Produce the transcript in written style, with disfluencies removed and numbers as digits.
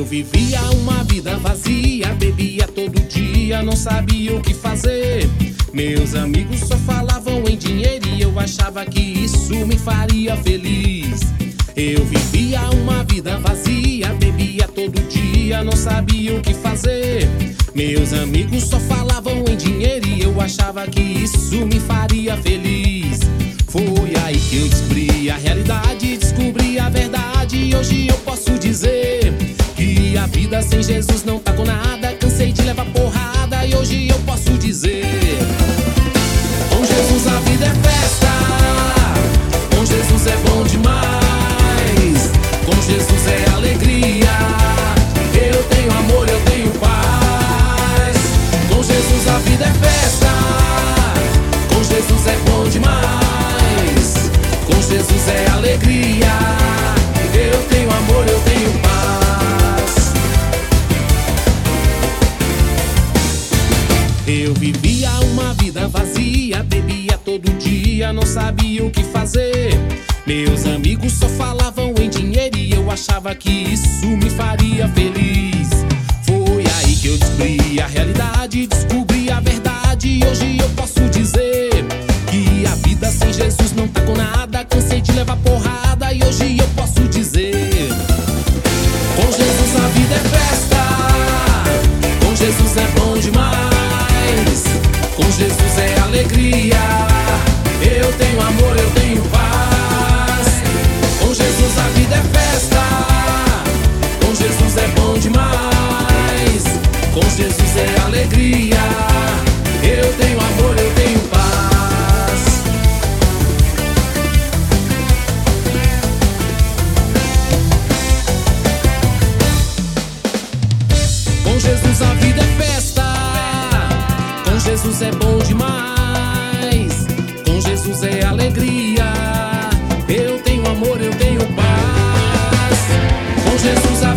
vivia uma vida vazia, bebia todo dia, não sabia o que fazer. Meus amigos só falavam em dinheiro e eu achava que isso me faria feliz. Eu vivia uma vida vazia, bebia todo dia, não sabia o que fazer. Meus amigos só falavam em dinheiro e eu achava que isso me faria feliz. Foi aí que eu descobri a realidade, descobri a verdade e hoje eu posso dizer que a vida sem Jesus não tá com nada. Cansei de levar porrada e hoje eu posso dizer: com Jesus a vida é festa, com Jesus é bom demais, com Jesus é alegria, eu tenho amor, eu tenho paz. Com Jesus a vida é festa, com Jesus é bom demais, com Jesus é alegria, eu tenho amor, eu tenho paz. Eu vivia uma vida vazia, bebia todo dia, não sabia o que fazer. Meus amigos só falavam em dinheiro e eu achava que isso me faria feliz. Foi aí que eu descobri a realidade, descobri a verdade e hoje eu posso dizer que a vida sem Jesus não tá com nada. Cansei de levar porrada e hoje eu posso dizer: com Jesus a vida é festa, com Jesus é bom demais, com Jesus é alegria, eu tenho amor, eu tenho paz. Com Jesus a vida é festa, com Jesus é bom demais, com Jesus é alegria, eu tenho amor, eu tenho paz. Com Jesus a vida é festa, com Jesus é bom demais, com Jesus é alegria, eu tenho amor, eu tenho paz. Com Jesus a